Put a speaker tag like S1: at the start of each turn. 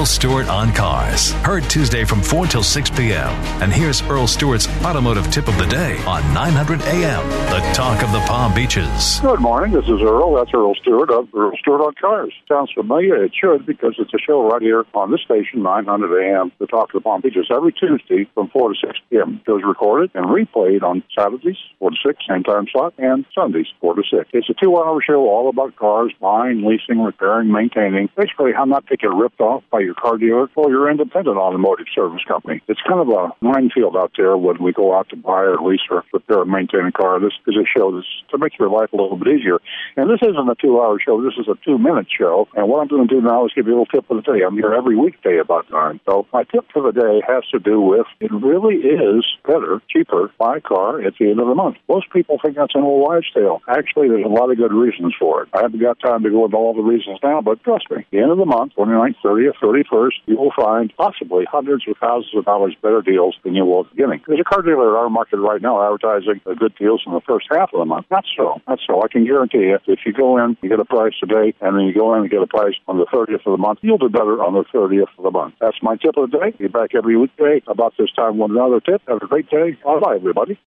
S1: Earl Stewart on Cars. Heard Tuesday from 4 till 6 p.m. And here's Earl Stewart's automotive tip of the day on 900 a.m. The talk of the Palm Beaches.
S2: Good morning. This is Earl. That's Earl Stewart of Earl Stewart on Cars. Sounds familiar? It should, because it's a show right here on this station, 900 a.m. The talk of the Palm Beaches, every Tuesday from 4 to 6 p.m. It was recorded and replayed on Saturdays, 4 to 6, same time slot, and Sundays, 4 to 6. It's a 2-hour show all about cars, buying, leasing, repairing, maintaining. Basically, how not to get ripped off by your car dealer or your independent automotive service company. It's kind of a minefield out there when we go out to buy or lease or repair and maintain a car. This is a show that's to make your life a little bit easier. And this isn't a 2-hour show. This is a 2-minute show. And what I'm going to do now is give you a little tip of the day. I'm here every weekday about time. So my tip for the day has to do with it really is better, cheaper, buy a car at the end of the month. Most people think that's an old wives' tale. Actually, there's a lot of good reasons for it. I haven't got time to go into all the reasons now, but trust me, at the end of the month, 29th, 30th, 31st, you will find possibly hundreds of thousands of dollars better deals than you will at the beginning. There's a car dealer in our market right now advertising good deals in the first half of the month. Not so. I can guarantee you, if you go in, you get a price today, and then you go in and get a price on the 30th of the month, you'll do better on the 30th of the month. That's my tip of the day. Be back every weekday about this time with another tip. Have a great day. Bye-bye, everybody.